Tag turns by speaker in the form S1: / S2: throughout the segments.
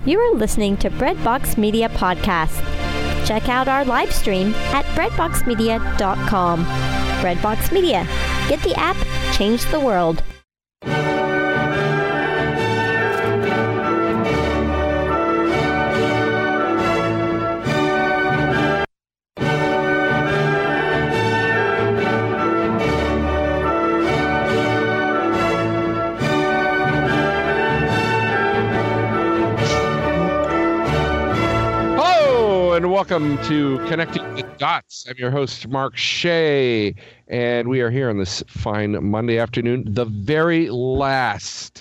S1: You are listening to Breadbox Media Podcast. Check out our live stream at breadboxmedia.com. Breadbox Media. Get the app, change the world.
S2: And welcome to Connecting the Dots. I'm your host, Mark Shea, and we are here on this fine Monday afternoon, the very last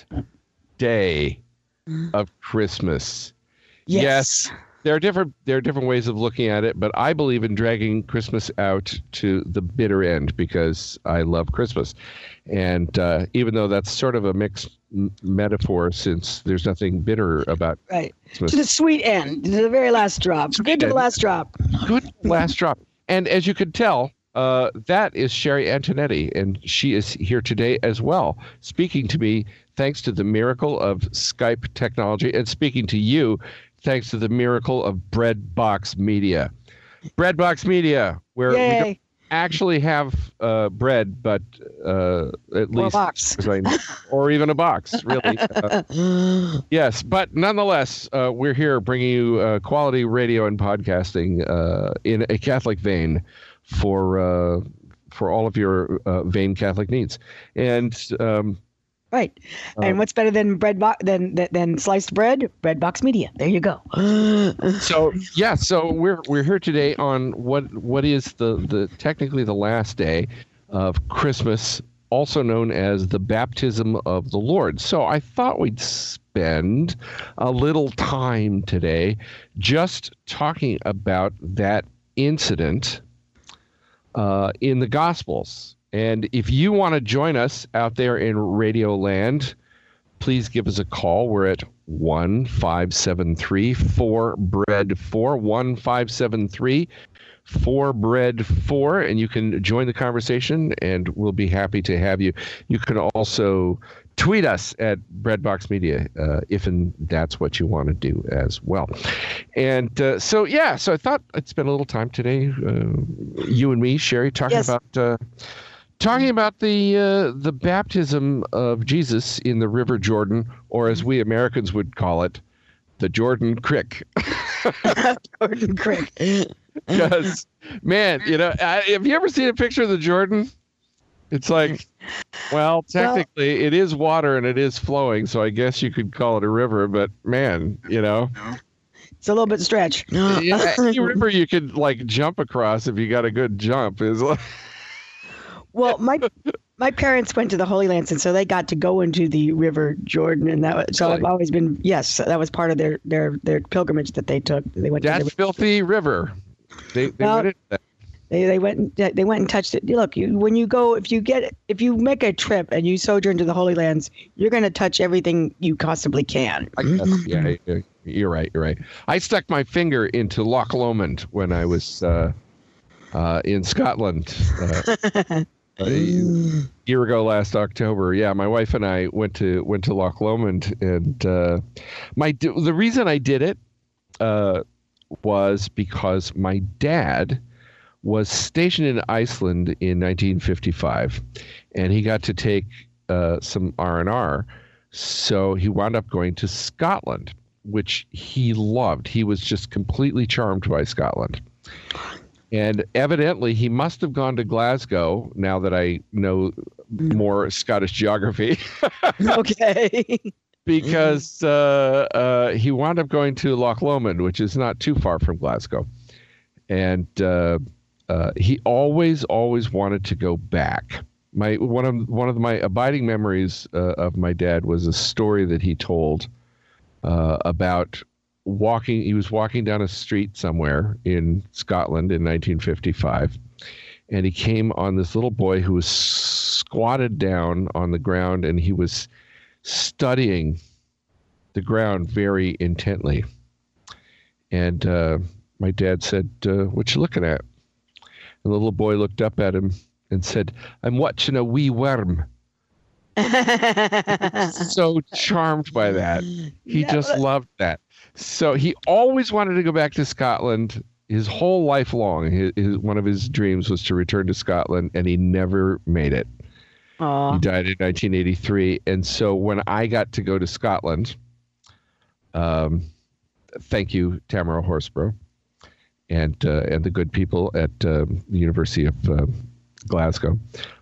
S2: day of Christmas. Yes, there are different ways of looking at it, but I believe in dragging Christmas out to the bitter end because I love Christmas. And even though that's sort of a mixed metaphor, since there's nothing bitter about Christmas.
S3: To the sweet end, to the very last drop. Good to the last drop.
S2: Good last drop. And as you could tell, that is Sherry Antonetti, and she is here today as well, speaking to me thanks to the miracle of Skype technology, and speaking to you thanks to the miracle of Breadbox Media. Breadbox Media, where we don't actually have bread, but at least
S3: a box.
S2: Or even a box, really. Yes, but nonetheless, we're here bringing you quality radio and podcasting in a Catholic vein for all of your vain Catholic needs. And
S3: right. And what's better than than sliced bread? Breadbox Media. There you go.
S2: So we're here today on what is the technically the last day of Christmas, also known as the baptism of the Lord. So I thought we'd spend a little time today just talking about that incident in the Gospels. And if you want to join us out there in Radio Land, please give us a call. We're at 1-573-4BREAD-4, 1-573-4BREAD-4, and you can join the conversation, and we'll be happy to have you. You can also tweet us at Breadbox Media if and that's what you want to do as well. And so I thought I'd spend a little time today, you and me, Sherry, talking about the baptism of Jesus in the River Jordan, or as we Americans would call it, the Jordan Crick.
S3: Jordan Crick.
S2: Because, man, have you ever seen a picture of the Jordan? It's like, well, technically it is water and it is flowing, so I guess you could call it a river, but man,
S3: it's a little bit stretch.
S2: Any river you could jump across if you got a good jump is like.
S3: Well, my parents went to the Holy Lands, and so they got to go into the River Jordan, and so I've always been that was part of their pilgrimage that they took. They went
S2: that
S3: to the
S2: filthy river. They went into that.
S3: They went and touched it. Look, when you go, if you make a trip and you sojourn to the Holy Lands, you're going to touch everything you possibly can.
S2: Yeah, you're right. I stuck my finger into Loch Lomond when I was in Scotland. A year ago, last October, my wife and I went to Loch Lomond, and the reason I did it was because my dad was stationed in Iceland in 1955, and he got to take some R&R, so he wound up going to Scotland, which he loved. He was just completely charmed by Scotland. And evidently, he must have gone to Glasgow, now that I know more Scottish geography. Okay. Because he wound up going to Loch Lomond, which is not too far from Glasgow. And he always wanted to go back. One of my abiding memories of my dad was a story that he told about he was walking down a street somewhere in Scotland in 1955, and he came on this little boy who was squatted down on the ground, and he was studying the ground very intently. And my dad said, "What you looking at?" And the little boy looked up at him and said, "I'm watching a wee worm." So charmed by that. He just loved that. So he always wanted to go back to Scotland his whole life long. One of his dreams was to return to Scotland, and he never made it.
S3: Aww.
S2: He died in 1983. And so when I got to go to Scotland, thank you, Tamara Horsburgh, and the good people at the University of Glasgow,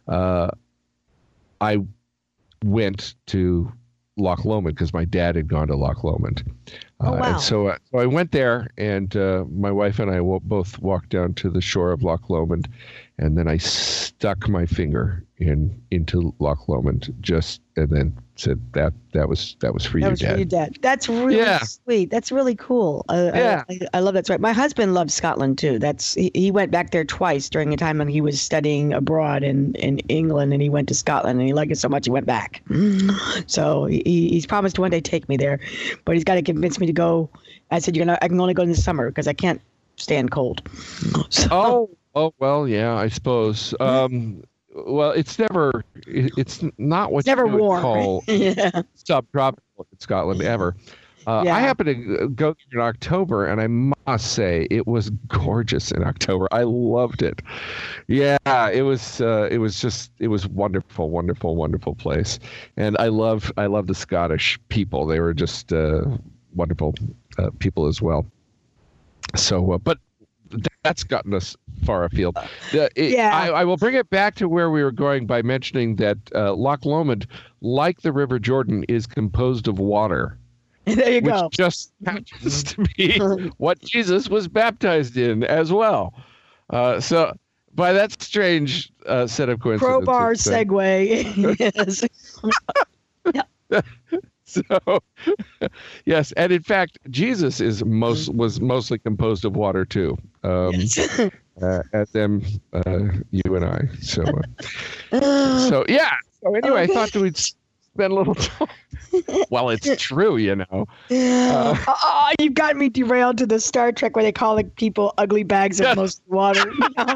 S2: I went to Loch Lomond because my dad had gone to Loch Lomond.
S3: Oh, wow.
S2: And so I went there, and my wife and I both walked down to the shore of Loch Lomond, and then I stuck my finger into Loch Lomond and then said that was for you, Dad. That was for you, Dad.
S3: That's really sweet. That's really cool. I love that story. My husband loves Scotland too. He went back there twice during a time when he was studying abroad in England, and he went to Scotland, and he liked it so much he went back. So he's promised to one day take me there, but he's got to convince me to go. I said, I can only go in the summer because I can't stand cold. So,
S2: Oh, well, yeah, I suppose. Well, it's not what you would call subtropical in Scotland ever. I happened to go there in October, and I must say it was gorgeous in October. I loved it. Yeah, it was wonderful, wonderful, wonderful place, and I love the Scottish people. They were just wonderful people as well. So, but that's gotten us far afield. I will bring it back to where we were going by mentioning that Loch Lomond, like the River Jordan, is composed of water.
S3: There you go.
S2: Which just happens to be what Jesus was baptized in as well. So by that strange set of coincidences.
S3: Crowbar segue. Yes.
S2: So, yes, and in fact, Jesus was mostly composed of water too. As them, you and I. So yeah. So anyway, I thought we'd spend a little time. Well, it's true, you know.
S3: You've got me derailed to the Star Trek where they call the people ugly bags of most water.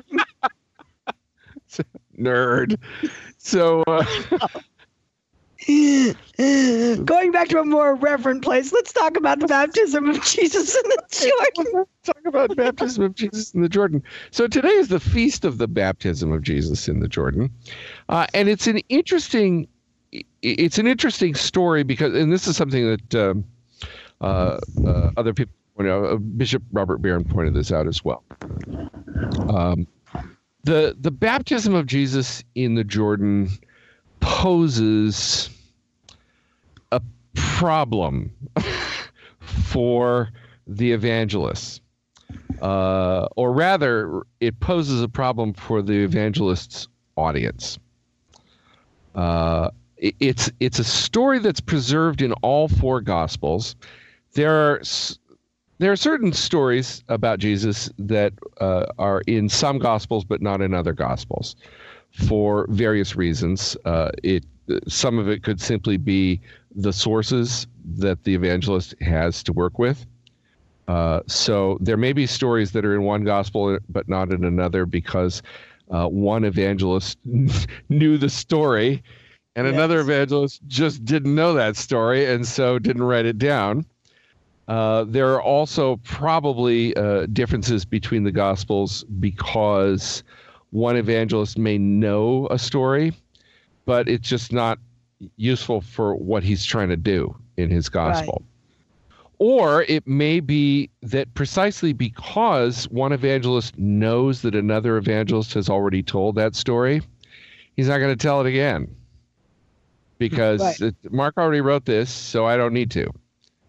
S2: Nerd. So.
S3: Going back to a more reverent place, let's talk about the baptism of Jesus in the Jordan.
S2: Talk about baptism of Jesus in the Jordan. So today is the feast of the baptism of Jesus in the Jordan, and it's an interesting story because, and this is something that other people point out. Bishop Robert Barron pointed this out as well. The baptism of Jesus in the Jordan poses a problem for the evangelists, or rather, it poses a problem for the evangelists' audience. It's a story that's preserved in all four Gospels. There are certain stories about Jesus that are in some Gospels but not in other Gospels, for various reasons. Some of it could simply be the sources that the evangelist has to work with. So there may be stories that are in one gospel but not in another because one evangelist knew the story and another evangelist just didn't know that story and so didn't write it down. There are also probably differences between the gospels because one evangelist may know a story, but it's just not useful for what he's trying to do in his gospel. Right. Or it may be that precisely because one evangelist knows that another evangelist has already told that story, he's not going to tell it again because Mark already wrote this, so I don't need to,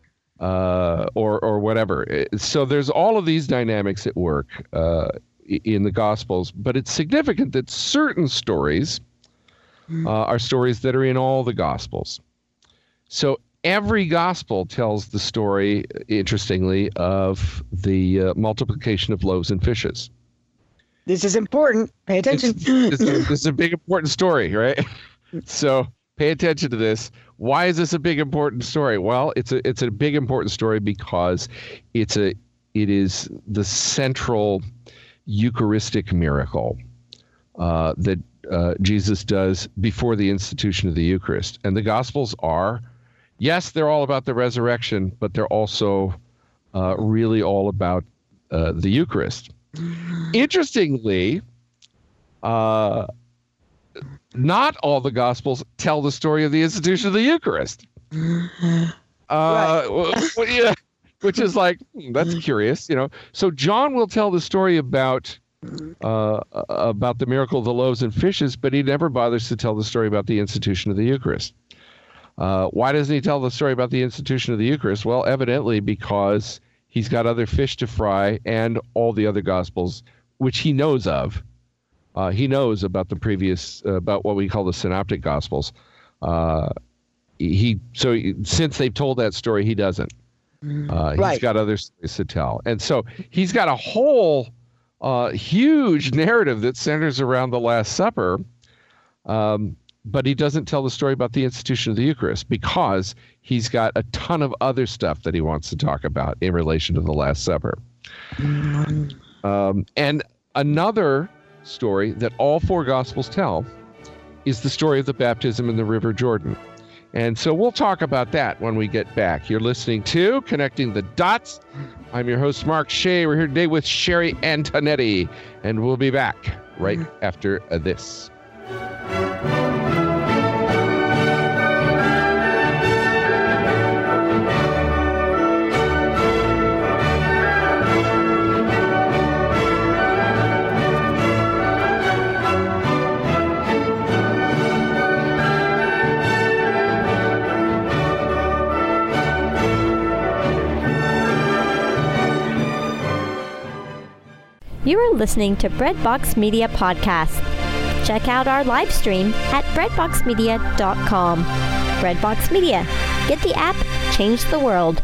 S2: or whatever. So there's all of these dynamics at work in the Gospels, but it's significant that certain stories are stories that are in all the Gospels. So every Gospel tells the story, interestingly, of the multiplication of loaves and fishes.
S3: This is important. Pay attention.
S2: This is a big, important story, right? So pay attention to this. Why is this a big, important story? Well, it's a big, important story because it is the central Eucharistic miracle that Jesus does before the institution of the Eucharist. And the Gospels are, yes, they're all about the resurrection, but they're also really all about the Eucharist. Interestingly, not all the Gospels tell the story of the institution of the Eucharist. Yeah, which is like, that's curious, So John will tell the story about the miracle of the loaves and fishes, but he never bothers to tell the story about the institution of the Eucharist. Why doesn't he tell the story about the institution of the Eucharist? Well, evidently because he's got other fish to fry and all the other Gospels, which he knows of. He knows about about what we call the Synoptic Gospels. Since they've told that story, he doesn't. He's got other stories to tell. And so he's got a whole huge narrative that centers around the Last Supper, but he doesn't tell the story about the institution of the Eucharist because he's got a ton of other stuff that he wants to talk about in relation to the Last Supper. And another story that all four Gospels tell is the story of the baptism in the River Jordan. And so we'll talk about that when we get back. You're listening to Connecting the Dots. I'm your host, Mark Shea. We're here today with Sherry Antonetti, and we'll be back right after this.
S1: You are listening to Breadbox Media Podcast. Check out our live stream at breadboxmedia.com. Breadbox Media. Get the app, change the world.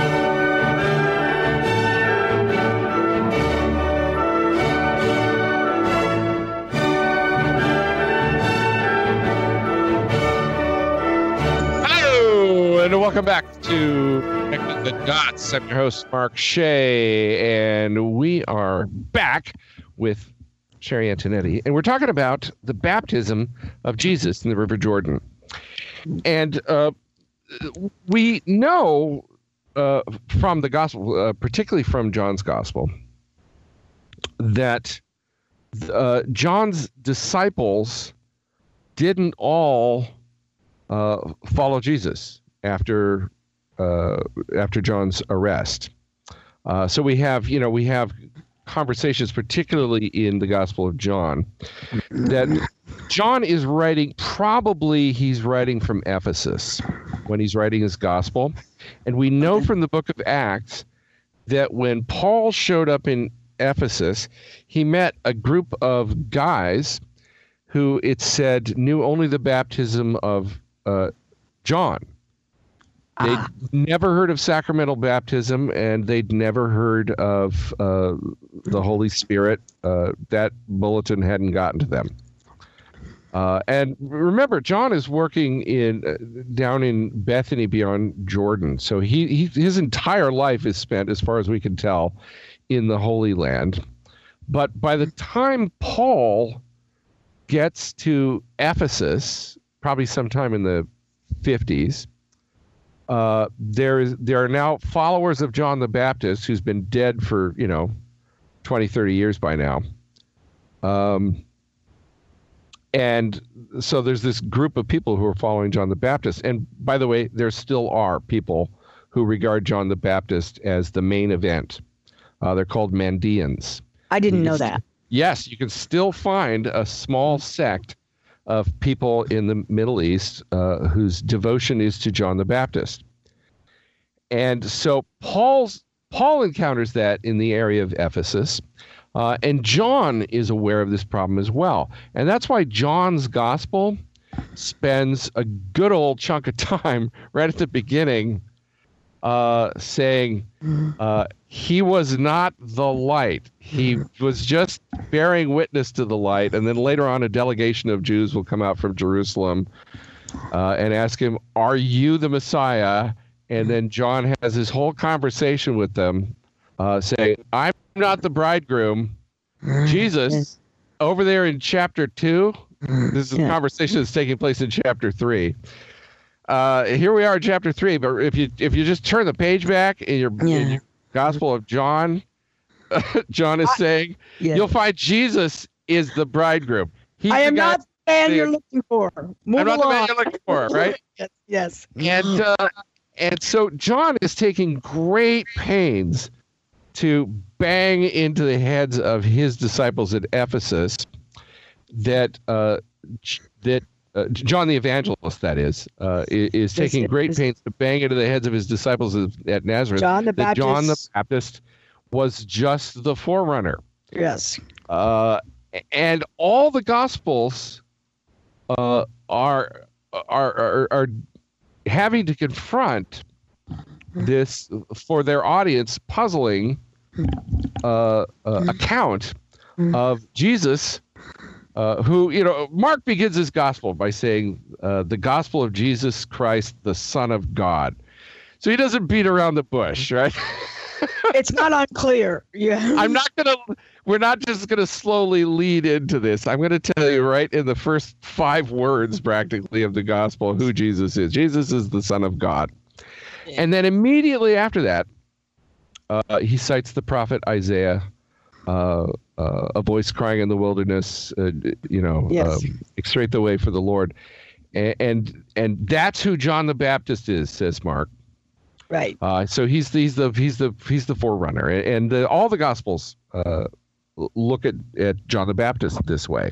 S2: Hello, and welcome back to Connecting the Dots. I'm your host, Mark Shea, and we are back with Sherry Antonetti, and we're talking about the baptism of Jesus in the River Jordan. And we know from the Gospel, particularly from John's Gospel, that John's disciples didn't all follow Jesus after John's arrest. So we have conversations, particularly in the Gospel of John, that John is writing, probably he's writing from Ephesus when he's writing his Gospel. And we know from the book of Acts that when Paul showed up in Ephesus, he met a group of guys who, it said, knew only the baptism of John. They'd never heard of sacramental baptism, and they'd never heard of the Holy Spirit. That bulletin hadn't gotten to them. And remember, John is working down in Bethany beyond Jordan. So his entire life is spent, as far as we can tell, in the Holy Land. But by the time Paul gets to Ephesus, probably sometime in the 50s, there are now followers of John the Baptist, who's been dead for 20, 30 years by now. And so there's this group of people who are following John the Baptist. And by the way, there still are people who regard John the Baptist as the main event. They're called Mandeans.
S3: I didn't know that.
S2: Yes, you can still find a small sect of people in the Middle East whose devotion is to John the Baptist. And so Paul encounters that in the area of Ephesus, and John is aware of this problem as well. And that's why John's Gospel spends a good old chunk of time right at the beginning saying he was not the light. He was just bearing witness to the light. And then later on, a delegation of Jews will come out from Jerusalem and ask him, "Are you the Messiah?" And then John has his whole conversation with them saying, "I'm not the bridegroom." Jesus, over there in chapter 2, This is a conversation that's taking place in chapter 3. Here we are in chapter 3, but if you just turn the page back in your Gospel of John, John is saying, you'll find Jesus is the bridegroom.
S3: I am not the man you're looking for.
S2: I'm not the man you're looking for, right?
S3: Yes.
S2: And so John is taking great pains to bang into the heads of his disciples at Ephesus that John the Evangelist, that is taking great pains to bang into the heads of his disciples at Nazareth.
S3: John the
S2: Baptist was just the forerunner.
S3: Yes.
S2: And all the Gospels are having to confront this, for their audience, puzzling account of Jesus, who, Mark begins his gospel by saying the gospel of Jesus Christ, the Son of God. So he doesn't beat around the bush, right?
S3: It's not unclear. Yeah. We're not just going to slowly lead into this. I'm going to tell you right in the first 5 words, practically, of the gospel who Jesus is. Jesus is the Son of God. Yeah. And then immediately after that, he cites the prophet Isaiah, a voice crying in the wilderness, straight the way for the Lord. And that's who John the Baptist is, says Mark. Right.
S2: So he's the forerunner, and all the Gospels look at John the Baptist this way.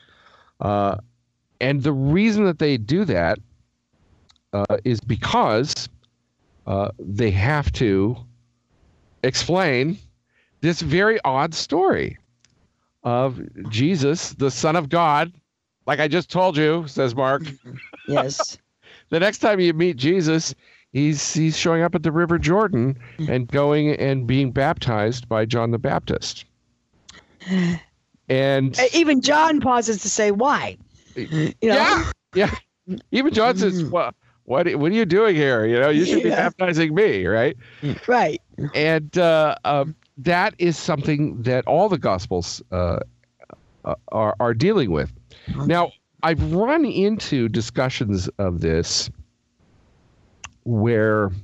S2: And the reason that they do that is because they have to explain this very odd story of Jesus, the Son of God. Like I just told you, says Mark.
S3: Yes.
S2: The next time you meet Jesus, he's showing up at the River Jordan and going and being baptized by John the Baptist. And
S3: even John pauses to say, why?
S2: Yeah. Even John says, well, what are you doing here? You should be baptizing me, right?
S3: Right.
S2: And that is something that all the Gospels are dealing with. Now, I've run into discussions of this where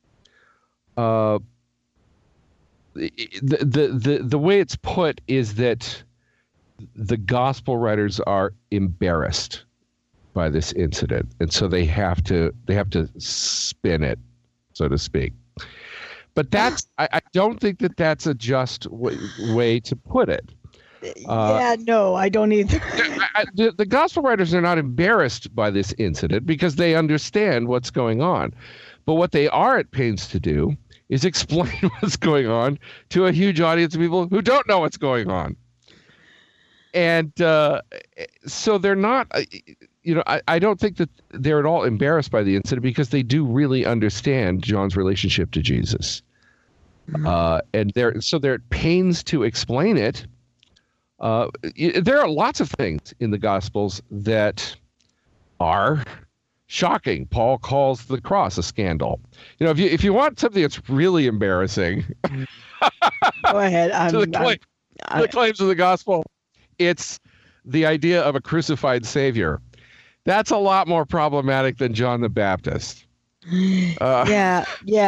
S2: the way it's put is that the gospel writers are embarrassed by this incident, and so they have to spin it, so to speak. But I don't think that's a just way to put it.
S3: No, I don't either.
S2: The gospel writers are not embarrassed by this incident because they understand what's going on. But what they are at pains to do is explain what's going on to a huge audience of people who don't know what's going on. And so they're not, I don't think that they're at all embarrassed by the incident because they do really understand John's relationship to Jesus. And they're at pains to explain it. There are lots of things in the Gospels that are shocking. Paul calls the cross a scandal. If you want something that's really embarrassing,
S3: go ahead.
S2: The claims of the Gospel, it's the idea of a crucified Savior. That's a lot more problematic than John the Baptist.
S3: Yeah.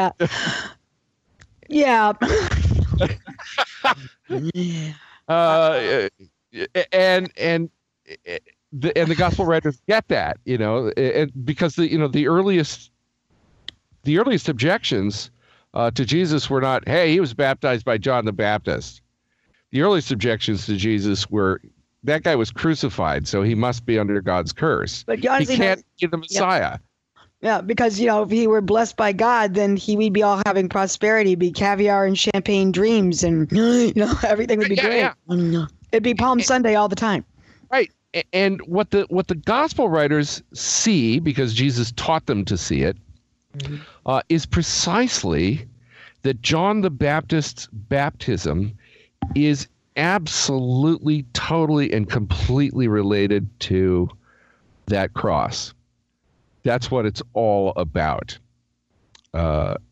S2: And the gospel writers get that, because the earliest objections to Jesus were not, hey, he was baptized by John the Baptist. The earliest objections to Jesus were, that guy was crucified, so he must be under God's curse.
S3: But
S2: he can't be the Messiah.
S3: Yeah, because, if he were blessed by God, then we'd be all having prosperity, be caviar and champagne dreams, and, everything would be great. Yeah. It'd be Palm Sunday all the time.
S2: Right. And what the gospel writers see, because Jesus taught them to see it, is precisely that John the Baptist's baptism is absolutely, totally, and completely related to that cross. That's what it's all about.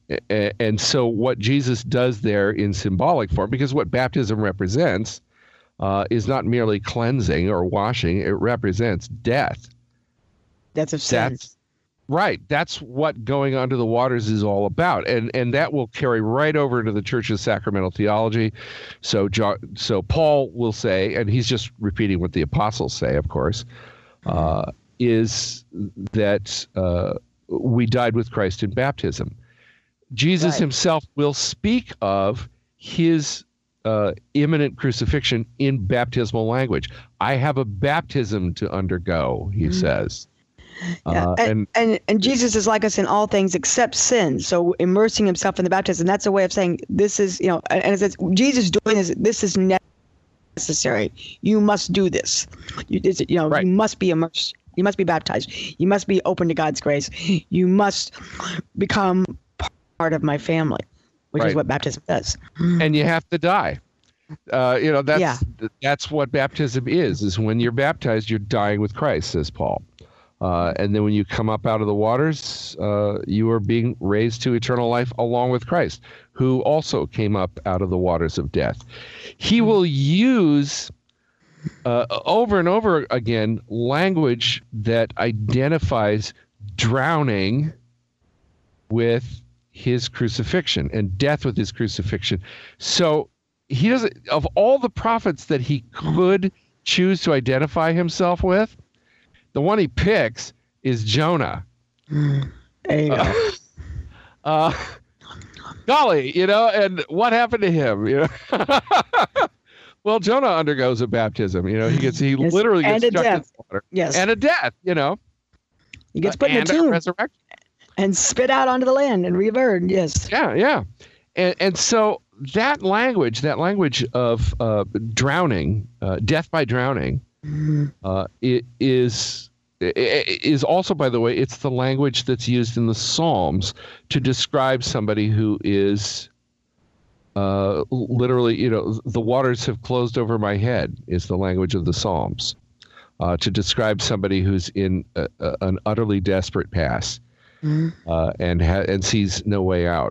S2: And so what Jesus does there in symbolic form, because what baptism represents is not merely cleansing or washing. It represents death.
S3: Death of sin.
S2: Right. That's what going under the waters is all about. And that will carry right over into the Church's sacramental theology. So Paul will say, and he's just repeating what the apostles say, of course, is that we died with Christ in baptism. Jesus himself will speak of his imminent crucifixion in baptismal language. I have a baptism to undergo, he says.
S3: Yeah. And Jesus is like us in all things except sin. So immersing himself in the baptism, that's a way of saying this is, and it says Jesus doing this is necessary. You must do this. You must be immersed. You must be baptized. You must be open to God's grace. You must become part of my family, which is what baptism does.
S2: And you have to die. That's what baptism is when you're baptized, you're dying with Christ, says Paul. And then when you come up out of the waters, you are being raised to eternal life along with Christ, who also came up out of the waters of death. He will use over and over again language that identifies drowning with his crucifixion and death with his crucifixion. So he doesn't, of all the prophets that he could choose to identify himself with, the one he picks is Jonah.
S3: There you go.
S2: Golly, and what happened to him? Well, Jonah undergoes a baptism. He literally gets struck in water.
S3: Yes,
S2: and a death.
S3: He gets put in a tomb,
S2: a resurrection,
S3: and spit out onto the land and reburned. Yes.
S2: Yeah. And so that language of drowning, death by drowning. It is also, by the way, it's the language that's used in the Psalms to describe somebody who is literally, the waters have closed over my head is the language of the Psalms to describe somebody who's in an utterly desperate pass and sees no way out.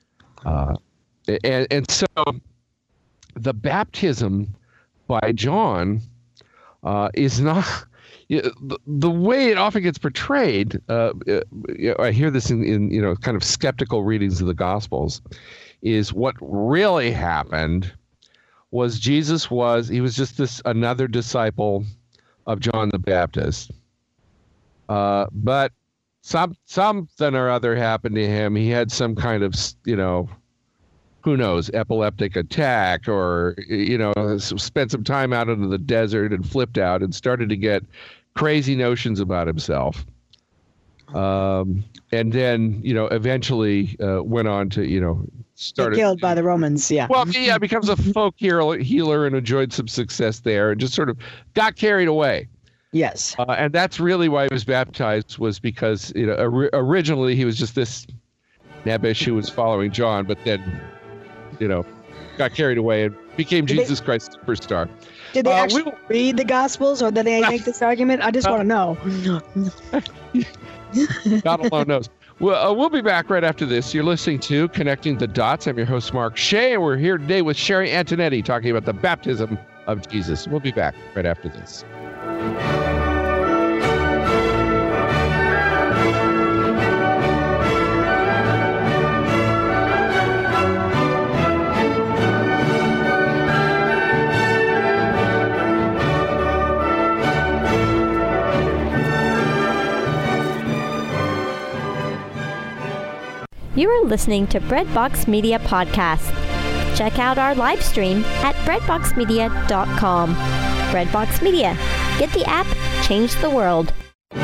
S2: And so the baptism by John is not the way it often gets portrayed. I hear this in kind of skeptical readings of the Gospels. Is what really happened was Jesus was just another disciple of John the Baptist, but something or other happened to him. He had some kind of who knows, epileptic attack, or spent some time out into the desert and flipped out and started to get crazy notions about himself. And then eventually went on to started
S3: killed by the Romans. Yeah.
S2: Well, yeah, becomes a folk healer and enjoyed some success there, and just sort of got carried away.
S3: Yes.
S2: And that's really why he was baptized, was because originally he was just this nebbish who was following John, but then got carried away and became Jesus Christ superstar.
S3: Did they actually read the Gospels, or did they make this argument? I just want to know.
S2: God alone knows. Well, we'll be back right after this. You're listening to Connecting the Dots. I'm your host, Mark Shea, and we're here today with Sherry Antonetti talking about the baptism of Jesus. We'll be back right after this.
S1: You are listening to Breadbox Media Podcast. Check out our live stream at breadboxmedia.com. Breadbox Media. Get the app, change the world.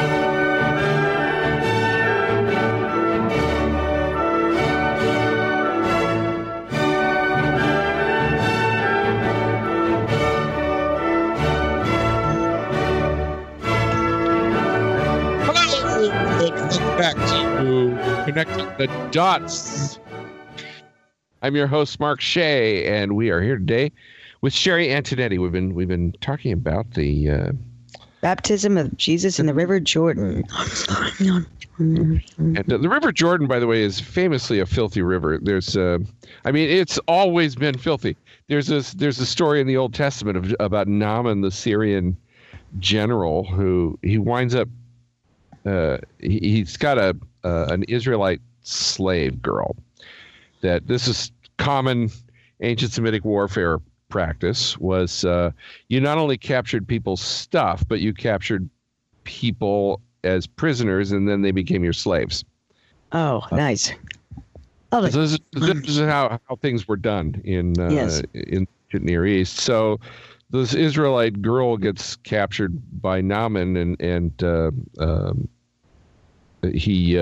S2: Back to Connecting the Dots. I'm your host, Mark Shea, and we are here today with Sherry Antonetti. We've been talking about the
S3: Baptism of Jesus in the River Jordan.
S2: And the River Jordan, by the way, is famously a filthy river. It's always been filthy. There's a story in the Old Testament about Naaman, the Syrian general, who he winds up. He's got an Israelite slave girl. That this is common ancient Semitic warfare practice. Was you not only captured people's stuff, but you captured people as prisoners, and then they became your slaves.
S3: Oh, nice.
S2: This is how things were done in the Near East. So this Israelite girl gets captured by Naaman, and he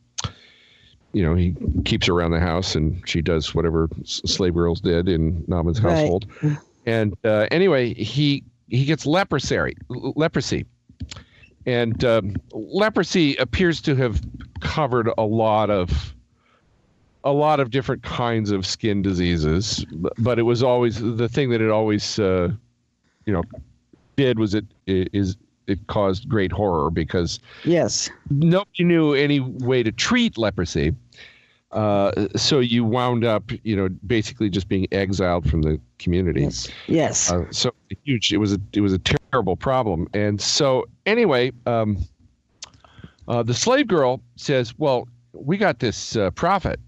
S2: keeps her around the house, and she does whatever slave girls did in Naaman's household. And anyway, he gets leprosy. And leprosy appears to have covered a lot of different kinds of skin diseases, but it was always the thing that it always did was it caused great horror because nobody knew any way to treat leprosy. So you wound up, basically just being exiled from the community.
S3: Yes.
S2: So huge. It was a terrible problem. And so anyway, the slave girl says, "Well, we got this prophet,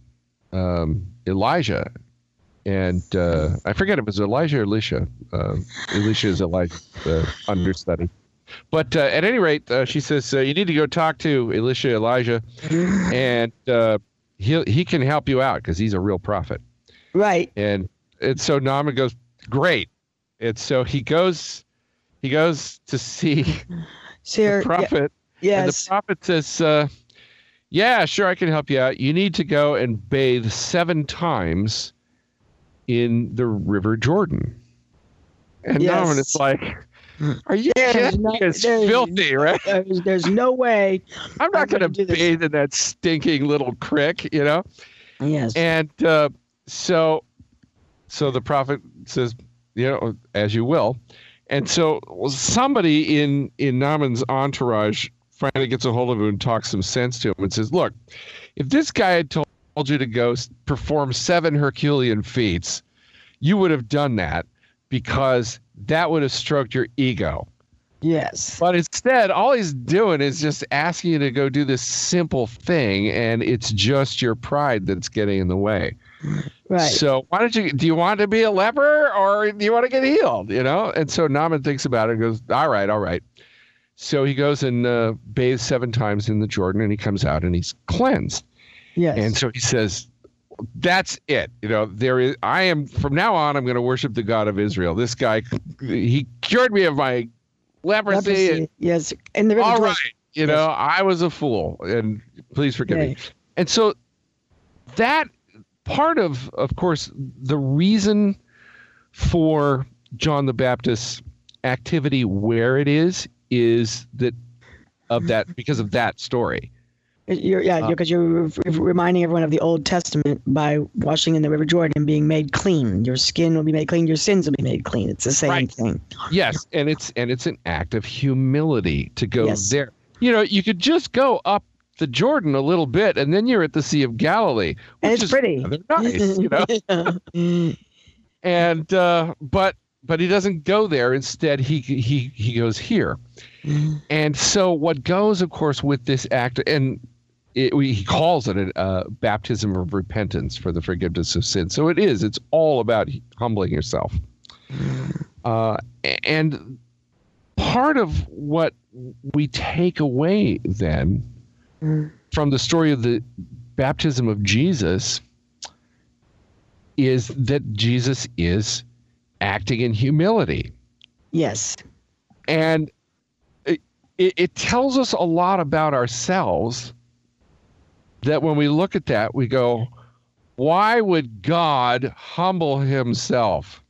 S2: Elijah, and I forget if it was Elijah or Elisha. Elisha is Elijah's understudy." But at any rate, she says, "You need to go talk to Elisha, Elijah, and he can help you out because he's a real prophet."
S3: Right.
S2: And so Naaman goes, "Great." And so he goes to see the prophet.
S3: Yes.
S2: And the prophet says, "Yeah, sure, I can help you out. You need to go and bathe 7 times in the River Jordan." And Naaman is like, "Are you kidding me? It's filthy, right?
S3: There's no way.
S2: I'm not going to bathe in that stinking little creek,
S3: Yes.
S2: And so the prophet says, as you will. And so somebody in Naaman's entourage finally gets a hold of him and talks some sense to him and says, "Look, if this guy had told you to go perform 7 Herculean feats, you would have done that because that would have stroked your ego."
S3: Yes.
S2: But instead, all he's doing is just asking you to go do this simple thing, and it's just your pride that's getting in the way.
S3: Right.
S2: So do you want to be a leper or do you want to get healed? And so Naaman thinks about it and goes, all right. So he goes and bathes 7 times in the Jordan, and he comes out and he's cleansed.
S3: Yes.
S2: And so he says, "That's it. I am from now on, I'm going to worship the God of Israel. This guy, he cured me of my leprosy.
S3: Yes. And the River
S2: all
S3: Jordan.
S2: right. I was a fool, and please forgive me." And so that part of course, the reason for John the Baptist's activity where it is because of that story.
S3: Because you're reminding everyone of the Old Testament by washing in the River Jordan and being made clean. Your skin will be made clean. Your sins will be made clean. It's the same thing.
S2: Yes, and it's an act of humility to go there. You could just go up the Jordan a little bit, and then you're at the Sea of Galilee,
S3: and it's pretty.
S2: Nice, And but he doesn't go there. Instead, he goes here. And so what goes, of course, with this act, and he calls it a baptism of repentance for the forgiveness of sin. So it's all about humbling yourself. And part of what we take away then from the story of the baptism of Jesus is that Jesus is acting in humility.
S3: Yes.
S2: And it tells us a lot about ourselves that when we look at that, we go, why would God humble himself?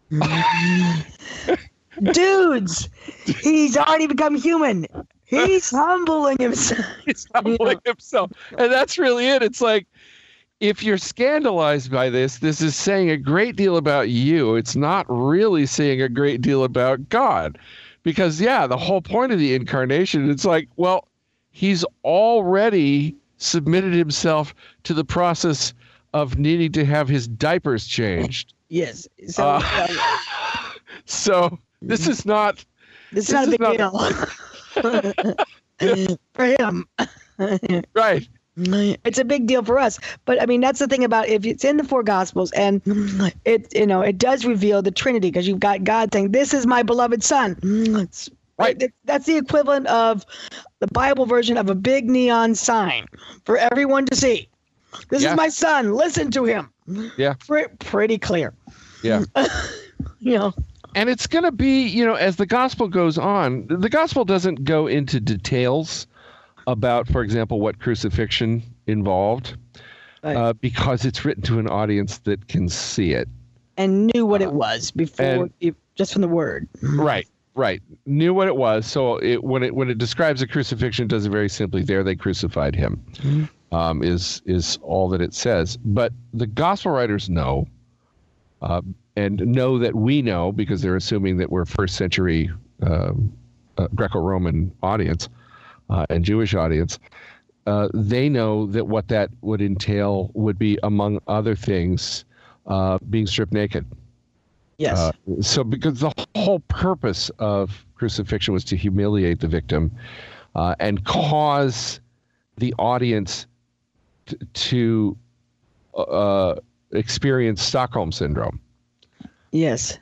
S3: Dudes, he's already become human. He's humbling himself.
S2: He's humbling himself. And that's really it. It's like, if you're scandalized by this is saying a great deal about you. It's not really saying a great deal about God, Because, the whole point of the incarnation, it's like, well, he's already submitted himself to the process of needing to have his diapers changed.
S3: Yes. So,
S2: so this is not...
S3: This is not a big deal for him.
S2: Right.
S3: It's a big deal for us. But I mean, that's the thing about if it's in the four Gospels, and it does reveal the Trinity, because you've got God saying, "This is my beloved Son." Right. That's the equivalent of the Bible version of a big neon sign for everyone to see. This is my son. Listen to him.
S2: Yeah.
S3: Pretty clear.
S2: Yeah. And it's going to be, as the gospel goes on, the gospel doesn't go into details about, for example, what crucifixion involved, because it's written to an audience that can see it.
S3: And knew what it was before, just from the word.
S2: Right. Knew what it was. So when it describes the crucifixion, it does it very simply. There they crucified him, is all that it says. But the gospel writers know, and know that we know, because they're assuming that we're first century Greco-Roman audience and Jewish audience. They know that what that would entail would be, among other things, being stripped naked.
S3: Yes.
S2: So because the whole purpose of crucifixion was to humiliate the victim and cause the audience to experience Stockholm Syndrome.
S3: Yes.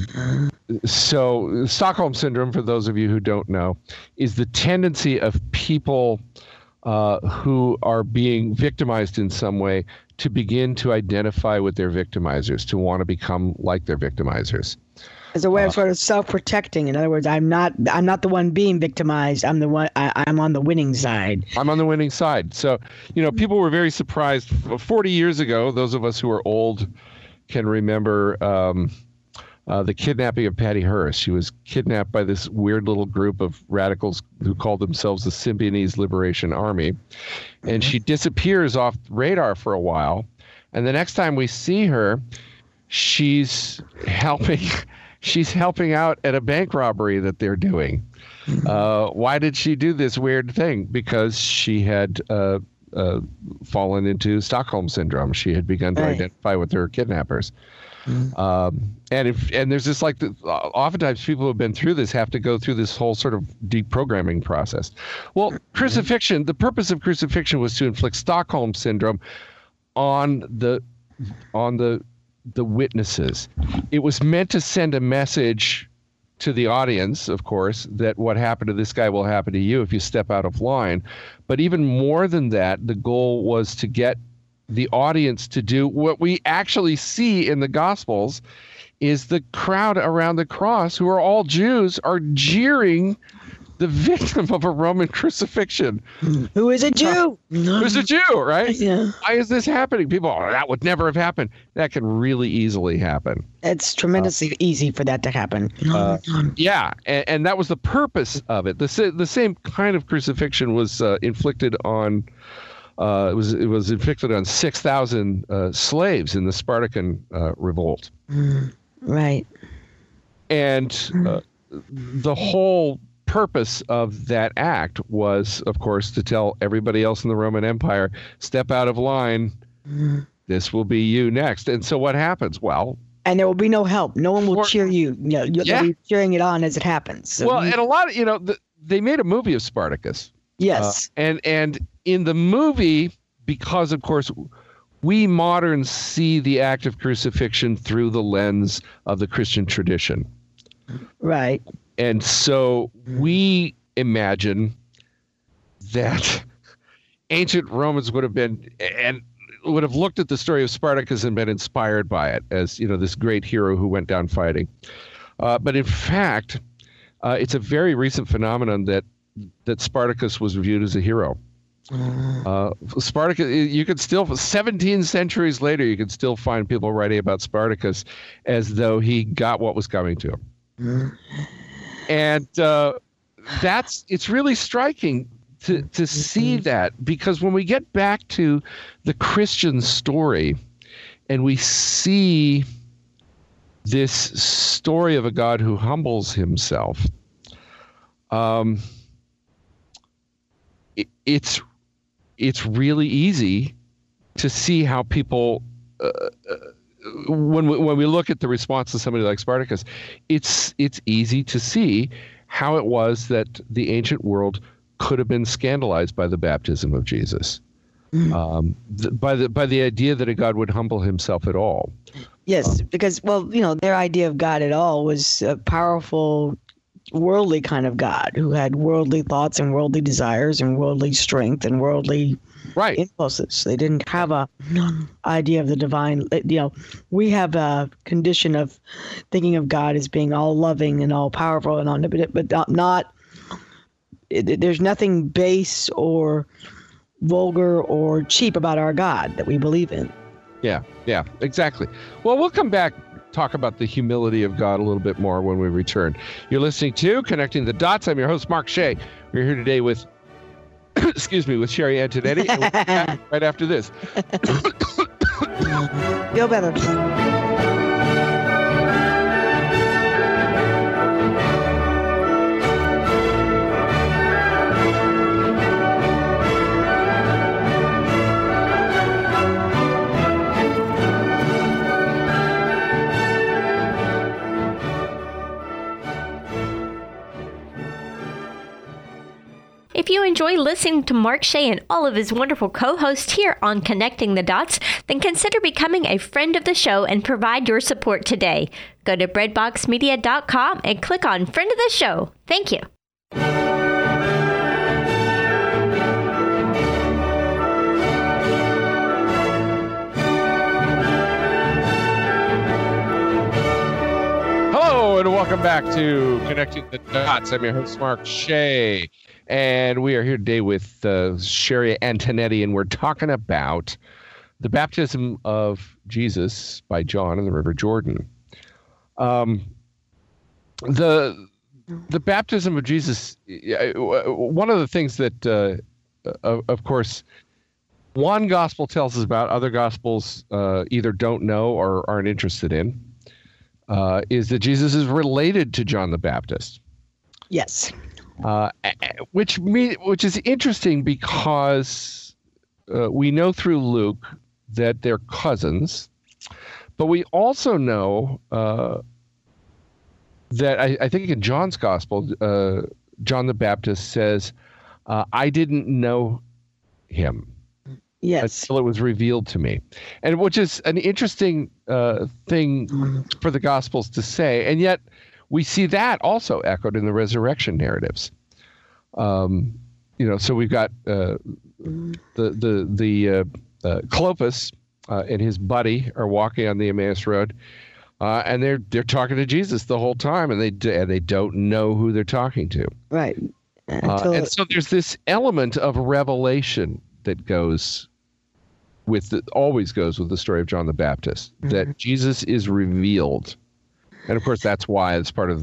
S2: So Stockholm Syndrome, for those of you who don't know, is the tendency of people who are being victimized in some way to begin to identify with their victimizers, to want to become like their victimizers.
S3: As a way of sort of self-protecting. In other words, I'm not the one being victimized. I'm the one. I'm on the winning side.
S2: I'm on the winning side. So, people were very surprised 40 years ago. Those of us who are old can remember the kidnapping of Patty Hearst. She was kidnapped by this weird little group of radicals who called themselves the Symbionese Liberation Army. And she disappears off radar for a while. And the next time we see her, she's helping out at a bank robbery that they're doing. Why did she do this weird thing? Because she had fallen into Stockholm Syndrome. She had begun to identify with her kidnappers. And there's this oftentimes people who have been through this have to go through this whole sort of deprogramming process. Well, crucifixion, the purpose of crucifixion was to inflict Stockholm Syndrome on the witnesses. It was meant to send a message to the audience, of course, that what happened to this guy will happen to you if you step out of line. But even more than that, the goal was to get the audience to do what we actually see in the Gospels, is the crowd around the cross, who are all Jews, are jeering the victim of a Roman crucifixion.
S3: Who is a Jew?
S2: Who's a Jew, right?
S3: Yeah.
S2: Why is this happening? People, that would never have happened. That can really easily happen.
S3: It's tremendously easy for that to happen.
S2: Yeah, and that was the purpose of it. The same kind of crucifixion was inflicted on. It was inflicted on 6,000 slaves in the Spartacan revolt.
S3: Right.
S2: And the whole purpose of that act was, of course, to tell everybody else in the Roman Empire, step out of line. This will be you next. And so what happens? Well,
S3: and there will be no help. No one will cheer you. You'll be cheering it on as it happens. So
S2: well, and a lot of, they made a movie of Spartacus.
S3: Yes.
S2: And in the movie, because, of course, we moderns see the act of crucifixion through the lens of the Christian tradition.
S3: Right.
S2: And so we imagine that ancient Romans would have looked at the story of Spartacus and been inspired by it as, this great hero who went down fighting. But in fact, it's a very recent phenomenon that Spartacus was viewed as a hero. Spartacus, you could still, 17 centuries later, you could still find people writing about Spartacus as though he got what was coming to him. And it's really striking to see that, because when we get back to the Christian story and we see this story of a God who humbles himself, it's really easy to see how people, when we look at the response to somebody like Spartacus, it's easy to see how it was that the ancient world could have been scandalized by the baptism of Jesus, by the idea that a God would humble himself at all.
S3: Yes, because, their idea of God at all was a powerful, worldly kind of God who had worldly thoughts and worldly desires and worldly strength and worldly impulses. They didn't have a idea of the divine. We have a condition of thinking of God as being all loving and all powerful and omnipotent, but not. There's nothing base or vulgar or cheap about our God that we believe in.
S2: Yeah, exactly. Well, we'll come back, talk about the humility of God a little bit more when we return. You're listening to Connecting the Dots. I'm your host, Mark Shea. We're here today with, with Sherry Antonetti. And we'll be back right after this.
S3: Feel better.
S1: If you enjoy listening to Mark Shea and all of his wonderful co-hosts here on Connecting the Dots, then consider becoming a friend of the show and provide your support today. Go to breadboxmedia.com and click on Friend of the Show. Thank you.
S2: Hello, and welcome back to Connecting the Dots. I'm your host, Mark Shea. And we are here today with Sherry Antonetti, and we're talking about the baptism of Jesus by John in the River Jordan. The baptism of Jesus, one of the things that, of course, one gospel tells us about, other gospels either don't know or aren't interested in, is that Jesus is related to John the Baptist.
S3: Yes.
S2: Which is interesting because we know through Luke that they're cousins, but we also know that I think in John's gospel, John the Baptist says, "I didn't know him."
S3: Yes.
S2: Until it was revealed to me, and which is an interesting thing for the Gospels to say, and yet we see that also echoed in the resurrection narratives. So we've got Clopas and his buddy are walking on the Emmaus Road, and they're talking to Jesus the whole time, and they don't know who they're talking to.
S3: Right.
S2: And so there's this element of revelation that always goes with the story of John the Baptist, that Jesus is revealed. And of course, that's why it's part of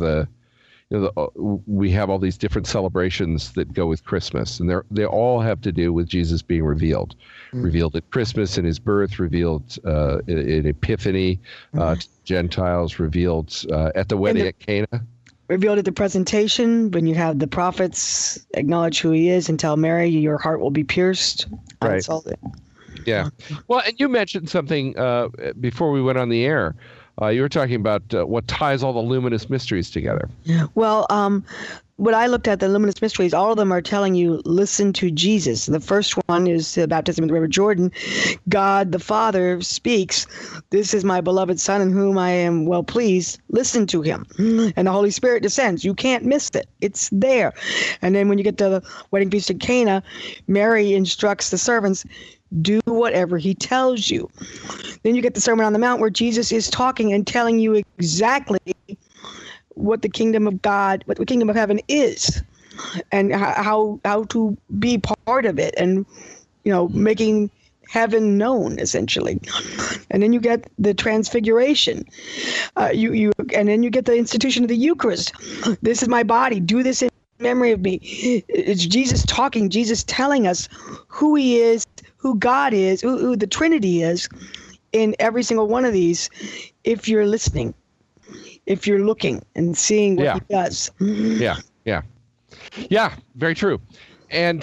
S2: we have all these different celebrations that go with Christmas, and they all have to do with Jesus being revealed. Revealed at Christmas in his birth, revealed in Epiphany to Gentiles, revealed at the wedding at Cana.
S3: Revealed at the presentation, when you have the prophets acknowledge who he is and tell Mary, your heart will be pierced.
S2: Right. Yeah. Well, and you mentioned something before we went on the air. You were talking about what ties all the luminous mysteries together.
S3: Well, when I looked at the luminous mysteries, all of them are telling you, listen to Jesus. The first one is the baptism in the River Jordan. God the Father speaks, "This is my beloved Son in whom I am well pleased. Listen to him." And the Holy Spirit descends. You can't miss it. It's there. And then when you get to the wedding feast at Cana, Mary instructs the servants, do whatever he tells you. Then you get the Sermon on the Mount where Jesus is talking and telling you exactly what the kingdom of God, what the kingdom of heaven is, and how to be part of it, and making heaven known, essentially. And then you get the transfiguration. And then you get the institution of the Eucharist. This is my body. Do this in memory of me. It's Jesus talking, Jesus telling us who he is, who God is, who the Trinity is in every single one of these, if you're listening, if you're looking and seeing what he does.
S2: Yeah. Yeah, very true. And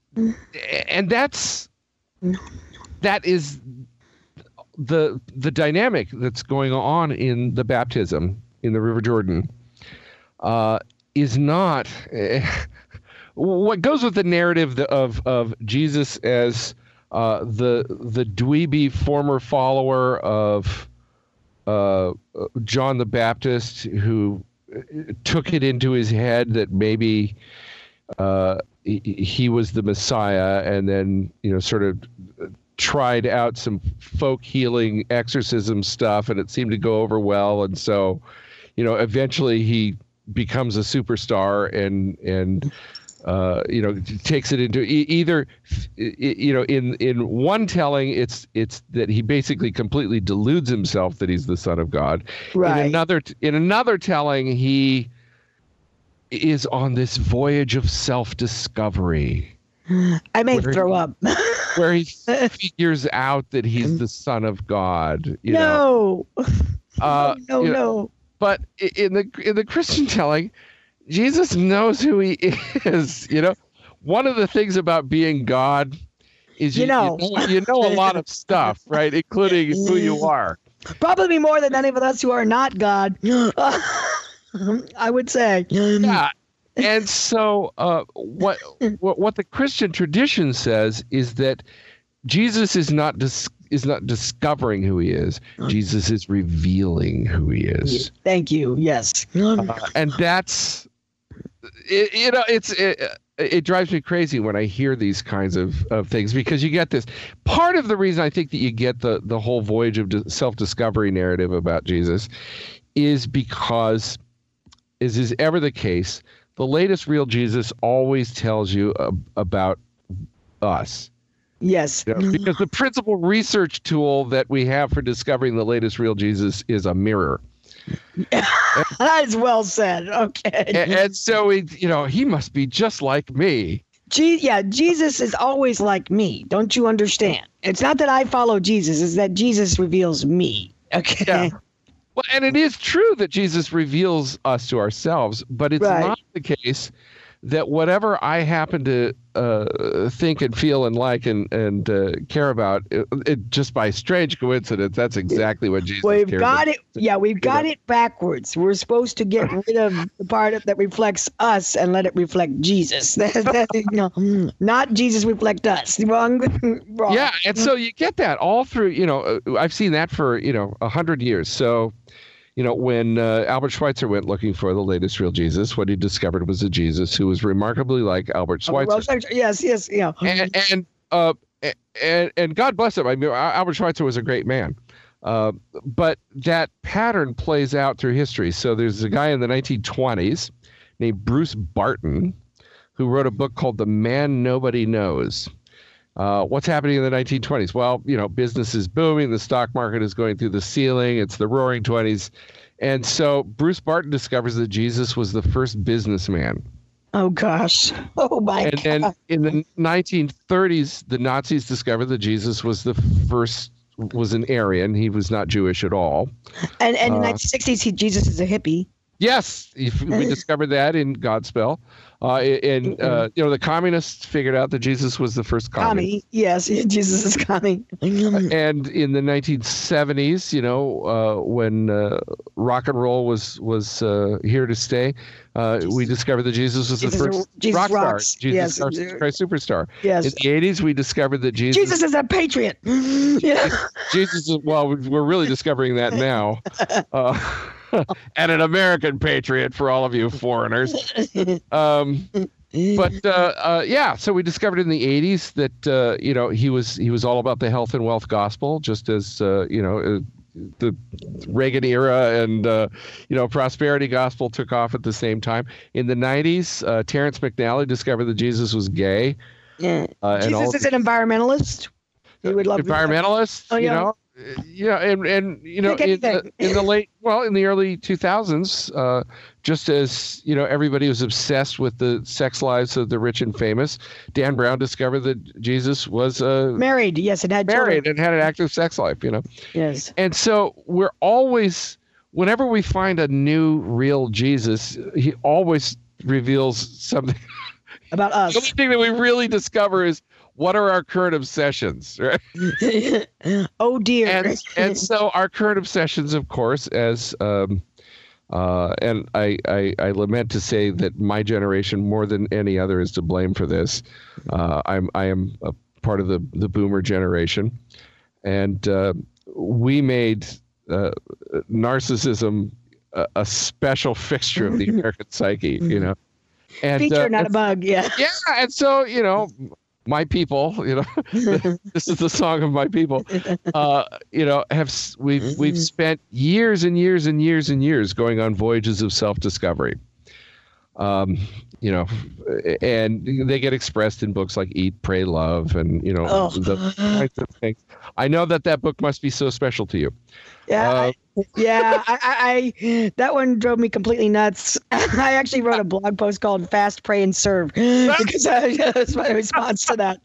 S2: that is the dynamic that's going on in the baptism in the River Jordan is not what goes with the narrative of Jesus as the dweeby former follower of John the Baptist, who took it into his head that maybe he was the Messiah, and then sort of tried out some folk healing exorcism stuff, and it seemed to go over well, and so eventually he becomes a superstar and takes it into either in one telling it's that he basically completely deludes himself that he's the Son of God.
S3: Right.
S2: In another telling, he is on this voyage of self-discovery.
S3: I may throw up.
S2: Where he figures out that he's the Son of God.
S3: No.
S2: No. But in the Christian telling, Jesus knows who he is. One of the things about being God is you know a lot of stuff, right? Including who you are.
S3: Probably more than any of us who are not God. I would say.
S2: Yeah. And so what the Christian tradition says is that Jesus is not discovering who he is. Jesus is revealing who he is.
S3: Thank you. Yes.
S2: And that's it drives me crazy when I hear these kinds of things, because you get this. Part of the reason I think that you get the whole voyage of self-discovery narrative about Jesus is because, as is ever the case, the latest real Jesus always tells you about us.
S3: Yes.
S2: Because the principal research tool that we have for discovering the latest real Jesus is a mirror.
S3: That is well said. Okay.
S2: And so he must be just like me.
S3: Jesus is always like me. Don't you understand? It's not that I follow Jesus, it's that Jesus reveals me. Okay.
S2: Yeah. Well, and it is true that Jesus reveals us to ourselves, but it's not the case that whatever I happen to think and feel and like and care about, it just by strange coincidence, that's exactly what Jesus cares about.
S3: We've got it backwards. We're supposed to get rid of the part that reflects us and let it reflect Jesus. Not Jesus reflect us. Wrong.
S2: Yeah, and so you get that all through. I've seen that for 100 years. So. When Albert Schweitzer went looking for the latest real Jesus, what he discovered was a Jesus who was remarkably like Albert Schweitzer.
S3: Yes, yeah.
S2: And God bless him. I mean, Albert Schweitzer was a great man. But that pattern plays out through history. So there's a guy in the 1920s named Bruce Barton who wrote a book called The Man Nobody Knows. What's happening in the 1920s? Well, business is booming. The stock market is going through the ceiling. It's the roaring 20s. And so Bruce Barton discovers that Jesus was the first businessman.
S3: Oh, gosh. Oh, my God.
S2: And then in the 1930s, the Nazis discovered that Jesus was was an Aryan. He was not Jewish at all.
S3: And in the 1960s, Jesus is a hippie.
S2: Yes, we discovered that in Godspell. The communists figured out that Jesus was the first commie.
S3: Yes, Jesus is commie.
S2: And in the 1970s, when rock and roll was here to stay, we discovered that Jesus was the first rock star. Jesus Christ Superstar.
S3: Yes.
S2: In the 80s, we discovered that Jesus
S3: is a patriot.
S2: Jesus is, we're really discovering that now. And an American patriot for all of you foreigners. So we discovered in the 80s that, he was all about the health and wealth gospel, just as, the Reagan era and, prosperity gospel took off at the same time. In the 90s, Terrence McNally discovered that Jesus was gay.
S3: Jesus is an environmentalist. He would love
S2: environmentalist, in the early 2000s, just as everybody was obsessed with the sex lives of the rich and famous, Dan Brown discovered that Jesus was
S3: married, yes, and had
S2: married and had an active sex life,
S3: Yes.
S2: And so we're always, whenever we find a new real Jesus, he always reveals something
S3: about us.
S2: The only thing that we really discover is what are our current obsessions, right?
S3: Oh dear.
S2: And so our current obsessions, of course, as and I lament to say that my generation more than any other is to blame for this. I am a part of the boomer generation, and we made narcissism a special fixture of the American psyche, you know. And,
S3: feature, not a bug, yeah.
S2: Yeah, and so, you know, my people, you know, this is the song of my people, you know, we've spent years and years and years and years going on voyages of self-discovery. You know, and they get expressed in books like Eat, Pray, Love, and, you know, the kinds of things. I know that book must be so special to you.
S3: Yeah, I that one drove me completely nuts. I actually wrote a blog post called "Fast, Pray, and Serve" because that's my response to that.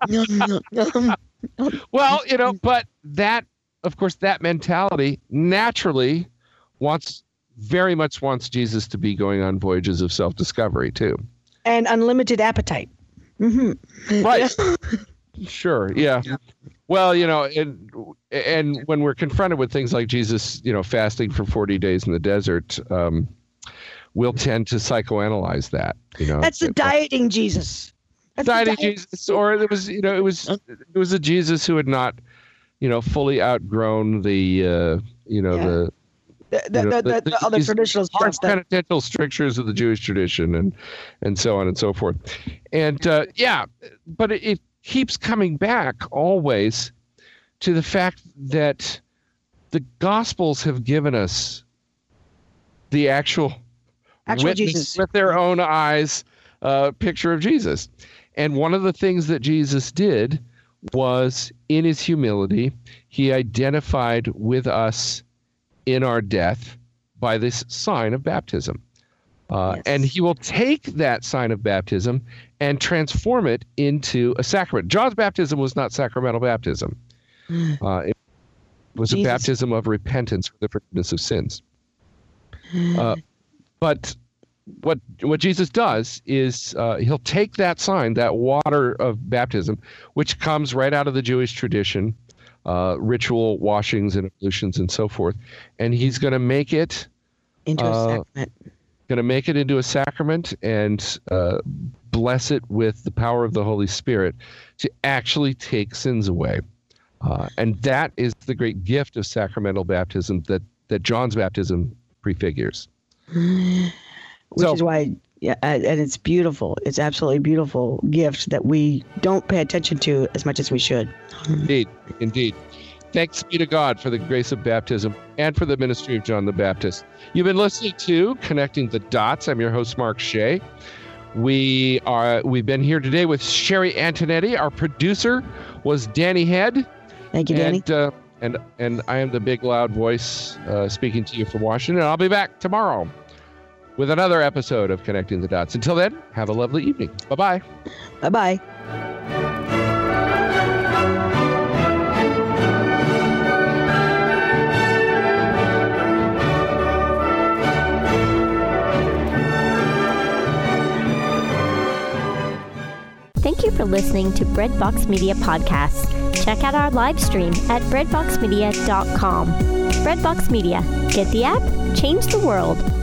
S2: Well, you know, but that, of course, that mentality naturally very much wants Jesus to be going on voyages of self-discovery too,
S3: and unlimited appetite. Mm-hmm.
S2: Right. Sure. Yeah. Well, you know, and when we're confronted with things like Jesus, you know, fasting for 40 days in the desert, we'll tend to psychoanalyze that. You know,
S3: that's the dieting Jesus.
S2: Dieting Jesus, or it was, you know, it was a Jesus who had not, you know, fully outgrown the, you know,
S3: the other traditional stuff,
S2: penitential strictures of the Jewish tradition, and so on and so forth, and but it keeps coming back always to the fact that the Gospels have given us the actual witness
S3: Jesus
S2: with their own eyes picture of Jesus. And one of the things that Jesus did was, in his humility, he identified with us in our death by this sign of baptism. Yes. And he will take that sign of baptism and transform it into a sacrament. John's baptism was not sacramental baptism. It was a baptism of repentance for the forgiveness of sins. But what Jesus does is he'll take that sign, that water of baptism, which comes right out of the Jewish tradition, ritual washings and ablutions and so forth, and he's going to make it
S3: into a sacrament.
S2: Going to make it into a sacrament and bless it with the power of the Holy Spirit to actually take sins away. And that is the great gift of sacramental baptism that John's baptism prefigures.
S3: Which is why, and it's beautiful. It's absolutely beautiful gift that we don't pay attention to as much as we should.
S2: Indeed. Thanks be to God for the grace of baptism and for the ministry of John the Baptist. You've been listening to Connecting the Dots. I'm your host, Mark Shea. We've been here today with Sherry Antonetti. Our producer was Danny Head.
S3: Thank you, Danny.
S2: And I am the big loud voice speaking to you from Washington. I'll be back tomorrow with another episode of Connecting the Dots. Until then, have a lovely evening. Bye-bye.
S3: Bye-bye.
S1: Thank you for listening to Breadbox Media Podcasts. Check out our live stream at breadboxmedia.com. Breadbox Media. Get the app, change the world.